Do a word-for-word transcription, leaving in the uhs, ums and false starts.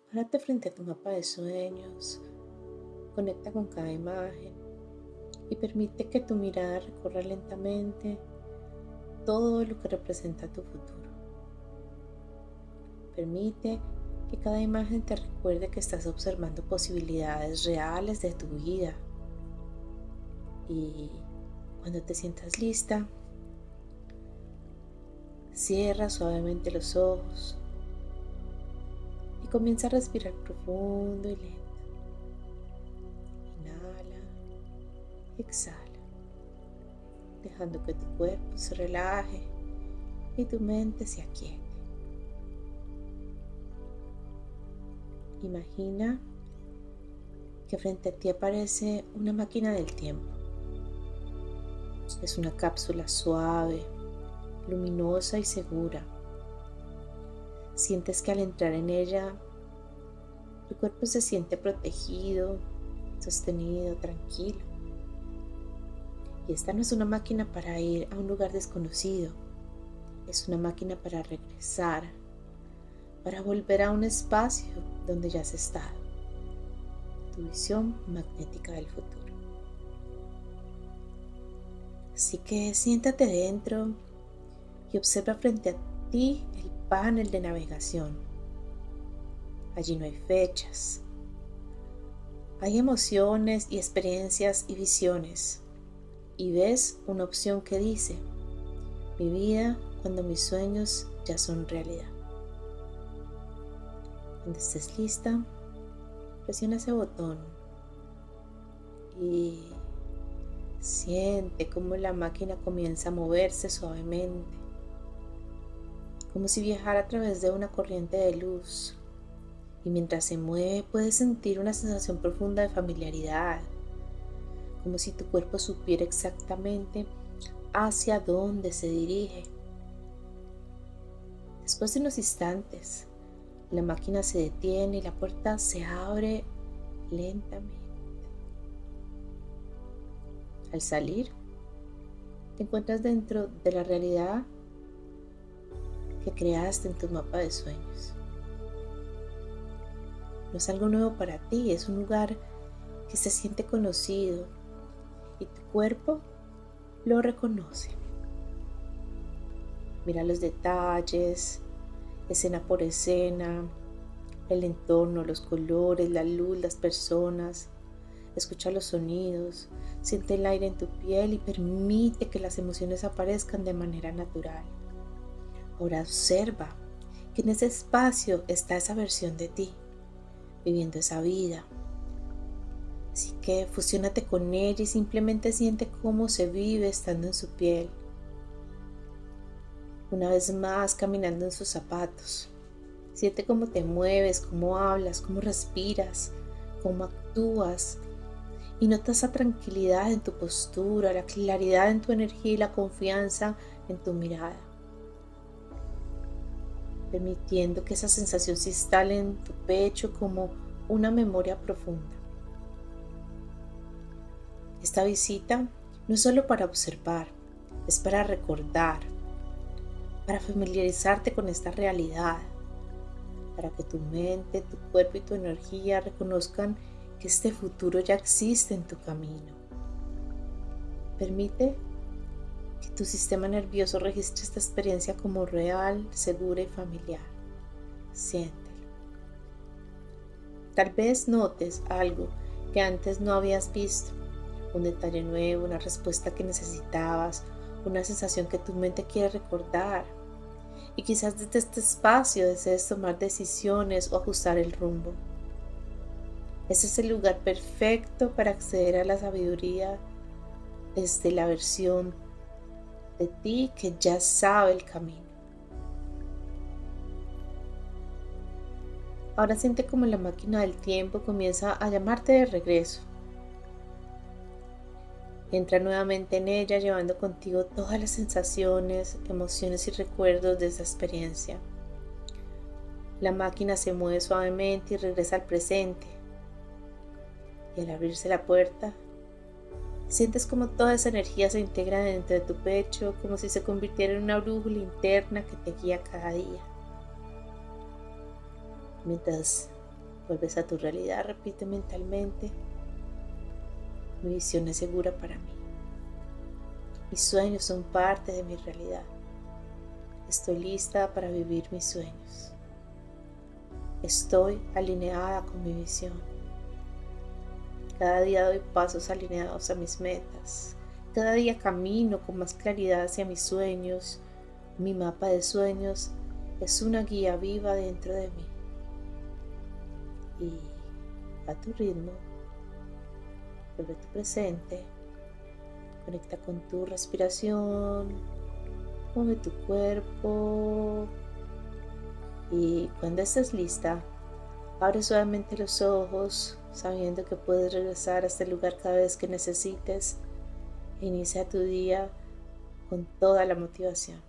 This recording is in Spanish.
Párate frente a tu mapa de sueños, conecta con cada imagen y permite que tu mirada recorra lentamente todo lo que representa tu futuro. Permite que cada imagen te recuerde que estás observando posibilidades reales de tu vida. Y cuando te sientas lista, cierra suavemente los ojos y comienza a respirar profundo y lento. Inhala, exhala, dejando que tu cuerpo se relaje y tu mente se aquiete. Imagina que frente a ti aparece una máquina del tiempo. Es una cápsula suave, luminosa y segura. Sientes que al entrar en ella, tu cuerpo se siente protegido, sostenido, tranquilo. Y esta no es una máquina para ir a un lugar desconocido, es una máquina para regresar, para volver a un espacio donde ya has estado, tu visión magnética del futuro. Así que siéntate dentro y observa frente a ti el panel de navegación. Allí no hay fechas, hay emociones y experiencias y visiones. Y ves una opción que dice: mi vida cuando mis sueños ya son realidad. Cuando estés lista, presiona ese botón y siente cómo la máquina comienza a moverse suavemente, como si viajara a través de una corriente de luz. Y mientras se mueve puedes sentir una sensación profunda de familiaridad, como si tu cuerpo supiera exactamente hacia dónde se dirige. Después de unos instantes, la máquina se detiene y la puerta se abre lentamente. Al salir, te encuentras dentro de la realidad que creaste en tu mapa de sueños. No es algo nuevo para ti, es un lugar que se siente conocido y tu cuerpo lo reconoce. Mira los detalles, escena por escena, el entorno, los colores, la luz, las personas. Escucha los sonidos, siente el aire en tu piel y permite que las emociones aparezcan de manera natural. Ahora observa que en ese espacio está esa versión de ti, viviendo esa vida. Así que fusiónate con ella y simplemente siente cómo se vive estando en su piel. Una vez más, caminando en sus zapatos. Siente cómo te mueves, cómo hablas, cómo respiras, cómo actúas. Y nota esa tranquilidad en tu postura, la claridad en tu energía y la confianza en tu mirada. Permitiendo que esa sensación se instale en tu pecho como una memoria profunda. Esta visita no es solo para observar, es para recordar, para familiarizarte con esta realidad, para que tu mente, tu cuerpo y tu energía reconozcan que este futuro ya existe en tu camino. Permite que tu sistema nervioso registre esta experiencia como real, segura y familiar. Siéntelo. Tal vez notes algo que antes no habías visto, un detalle nuevo, una respuesta que necesitabas, una sensación que tu mente quiere recordar. Y quizás desde este espacio desees tomar decisiones o ajustar el rumbo. Ese es el lugar perfecto para acceder a la sabiduría desde la versión de ti que ya sabe el camino. Ahora siente como la máquina del tiempo comienza a llamarte de regreso. Entra nuevamente en ella llevando contigo todas las sensaciones, emociones y recuerdos de esa experiencia. La máquina se mueve suavemente y regresa al presente. Y al abrirse la puerta, sientes como toda esa energía se integra dentro de tu pecho, como si se convirtiera en una brújula interna que te guía cada día. Mientras Vuelves a tu realidad, repite mentalmente: mi visión es segura para mí. Mis sueños son parte de mi realidad. Estoy lista para vivir mis sueños. Estoy alineada con mi visión. Cada día doy pasos alineados a mis metas. Cada día camino con más claridad hacia mis sueños. Mi mapa de sueños es una guía viva dentro de mí. Y a tu ritmo, vuelve a tu presente. Conecta con tu respiración. Mueve tu cuerpo. Y cuando estés lista, abre suavemente los ojos, sabiendo que puedes regresar a este lugar cada vez que necesites. E inicia tu día con toda la motivación.